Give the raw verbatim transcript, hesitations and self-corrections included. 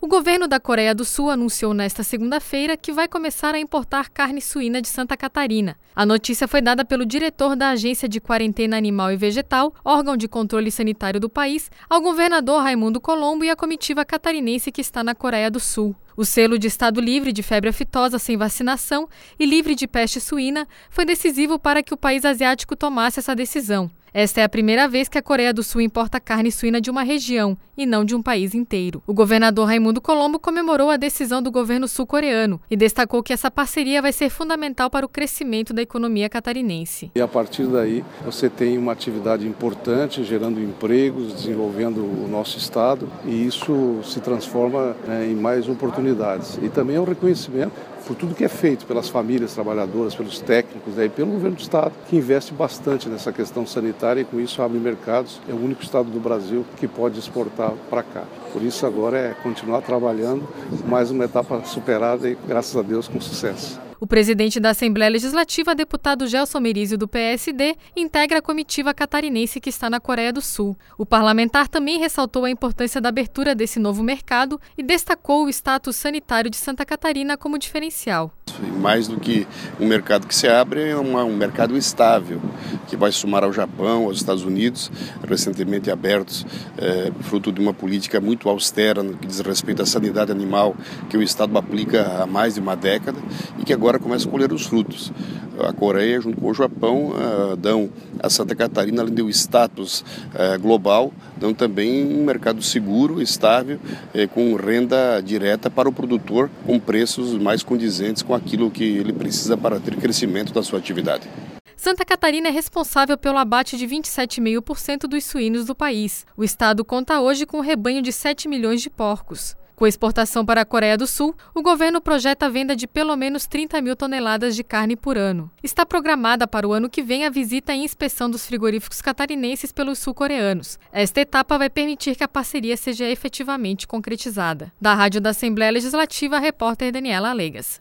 O governo da Coreia do Sul anunciou nesta segunda-feira que vai começar a importar carne suína de Santa Catarina. A notícia foi dada pelo diretor da Agência de Quarentena Animal e Vegetal, órgão de controle sanitário do país, ao governador Raimundo Colombo e à comitiva catarinense que está na Coreia do Sul. O selo de estado livre de febre aftosa sem vacinação e livre de peste suína foi decisivo para que o país asiático tomasse essa decisão. Esta é a primeira vez que a Coreia do Sul importa carne suína de uma região e não de um país inteiro. O governador Raimundo Colombo comemorou a decisão do governo sul-coreano e destacou que essa parceria vai ser fundamental para o crescimento da economia catarinense. E a partir daí você tem uma atividade importante, gerando empregos, desenvolvendo o nosso estado, e isso se transforma, né, em mais oportunidades. E também é um reconhecimento por tudo que é feito pelas famílias trabalhadoras, pelos técnicos, né, e pelo governo do estado, que investe bastante nessa questão sanitária e com isso abre mercados. É o único estado do Brasil que pode exportar para cá. Por isso agora é continuar trabalhando, mais uma etapa superada e, graças a Deus, com sucesso. O presidente da Assembleia Legislativa, deputado Gelson Merizio, do P S D, integra a comitiva catarinense que está na Coreia do Sul. O parlamentar também ressaltou a importância da abertura desse novo mercado e destacou o status sanitário de Santa Catarina como diferencial. Mais do que um mercado que se abre, é uma, um mercado estável, que vai somar ao Japão, aos Estados Unidos, recentemente abertos, é, fruto de uma política muito austera no que diz respeito à sanidade animal, que o Estado aplica há mais de uma década e que agora começa a colher os frutos. A Coreia, junto com o Japão, uh, dão a Santa Catarina, além do status uh, global, dão também um mercado seguro, estável, eh, com renda direta para o produtor, com preços mais condizentes com aquilo que ele precisa para ter crescimento da sua atividade. Santa Catarina é responsável pelo abate de vinte e sete vírgula cinco por cento dos suínos do país. O estado conta hoje com um rebanho de sete milhões de porcos. Com a exportação para a Coreia do Sul, o governo projeta a venda de pelo menos trinta mil toneladas de carne por ano. Está programada para o ano que vem a visita e inspeção dos frigoríficos catarinenses pelos sul-coreanos. Esta etapa vai permitir que a parceria seja efetivamente concretizada. Da Rádio da Assembleia Legislativa, a repórter Daniela Alegas.